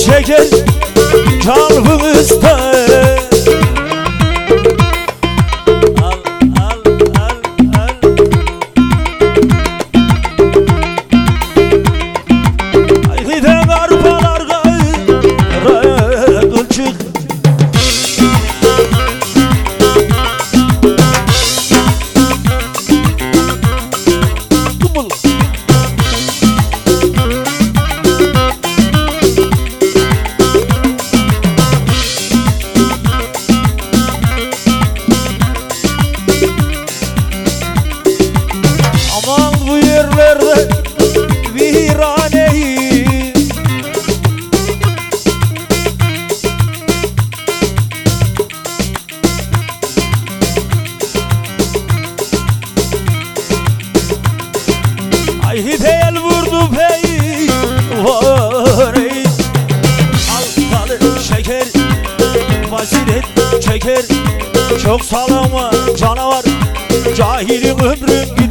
şeker kalbimizde. Al al al al. Ayhiden arpalar gayrı kılçık. Aman bu yerlerde viraneyiz. Ay hideyel vurdu pey vareyiz. Alkalı şeker fazilet çeker. Çok salama canavar cahilin ömrün